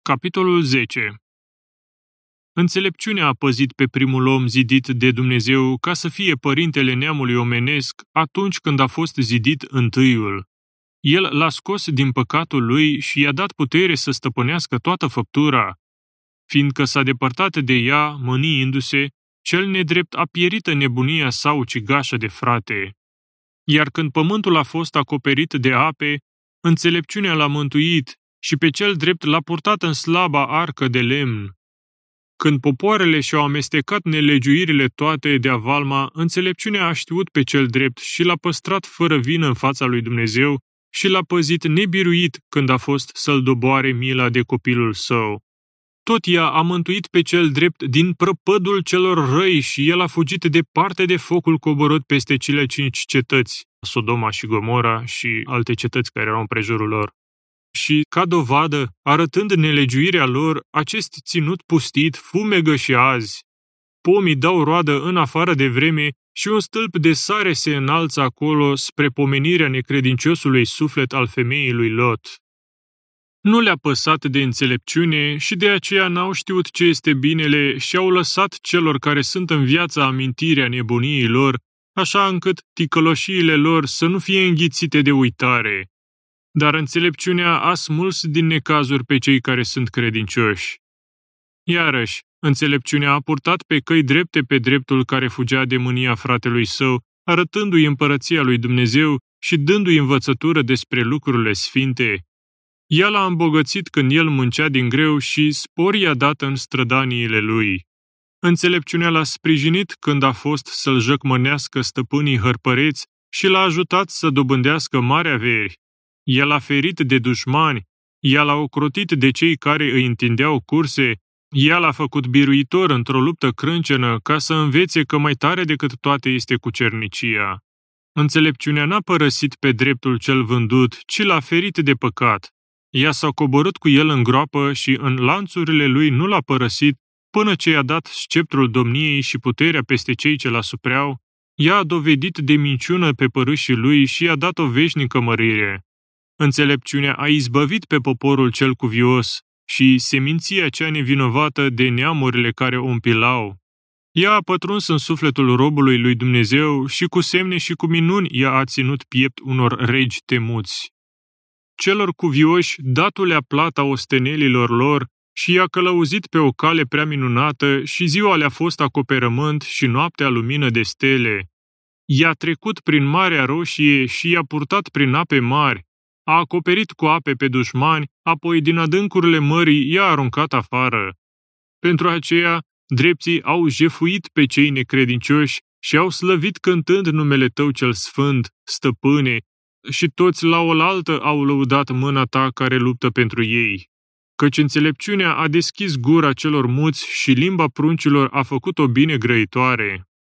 Capitolul 10. Înțelepciunea a păzit pe primul om zidit de Dumnezeu ca să fie părintele neamului omenesc atunci când a fost zidit întâiul. El l-a scos din păcatul lui și i-a dat putere să stăpânească toată făptura. Fiindcă s-a depărtat de ea, mâniindu-se, cel nedrept a pierit în nebunia sa ucigașă de frate. Iar când pământul a fost acoperit de ape, înțelepciunea l-a mântuit și pe cel drept l-a purtat în slaba arcă de lemn. Când popoarele și-au amestecat nelegiuirile toate de avalma, înțelepciunea a știut pe cel drept și l-a păstrat fără vină în fața lui Dumnezeu și l-a păzit nebiruit când a fost să-l doboare mila de copilul său. Tot ea a mântuit pe cel drept din prăpădul celor răi și el a fugit departe de focul coborât peste cele 5 cetăți, Sodoma și Gomora și alte cetăți care erau împrejurul lor. Și, ca dovadă, arătând nelegiuirea lor, acest ținut pustit fumegă și azi. Pomii dau roadă în afară de vreme și un stâlp de sare se înalță acolo spre pomenirea necredinciosului suflet al femeii lui Lot. Nu le-a păsat de înțelepciune și de aceea n-au știut ce este binele și au lăsat celor care sunt în viață amintirea nebuniei lor, așa încât ticăloșiile lor să nu fie înghițite de uitare. Dar înțelepciunea a smuls din necazuri pe cei care sunt credincioși. Iarăși, înțelepciunea a purtat pe căi drepte pe dreptul care fugea de mânia fratelui său, arătându-i împărăția lui Dumnezeu și dându-i învățătură despre lucrurile sfinte. Ea l-a îmbogățit când el muncea din greu și spor i-a dat în strădaniile lui. Înțelepciunea l-a sprijinit când a fost să-l jăcmănească stăpânii hărpăreți și l-a ajutat să dobândească mari averi. Ea l-a ferit de dușmani, ea l-a ocrotit de cei care îi întindeau curse, ea l-a făcut biruitor într-o luptă crâncenă ca să învețe că mai tare decât toate este cucernicia. Înțelepciunea n-a părăsit pe dreptul cel vândut, ci l-a ferit de păcat. Ea s-a coborât cu el în groapă și în lanțurile lui nu l-a părăsit până ce i-a dat sceptrul domniei și puterea peste cei ce l-asupreau. Ea a dovedit de minciună pe părâșii lui și i-a dat o veșnică mărire. Înțelepciunea a izbăvit pe poporul cel cuvios și seminția cea nevinovată de neamurile care o împilau. Ea a pătruns în sufletul robului lui Dumnezeu și cu semne și cu minuni ea a ținut piept unor regi temuți. Celor cuvioși datul le-a plata ostenelilor lor și i-a călăuzit pe o cale prea minunată și ziua le-a fost acoperământ și noaptea lumină de stele. I-a trecut prin Marea Roșie și i-a purtat prin ape mari, a acoperit cu ape pe dușmani, apoi din adâncurile mării i-a aruncat afară. Pentru aceea, drepții au jefuit pe cei necredincioși și au slăvit cântând numele Tău cel sfânt, stăpâne, și toți la oaltă au lăudat mâna Ta care luptă pentru ei. Căci înțelepciunea a deschis gura celor muți și limba pruncilor a făcut-o bine grăitoare.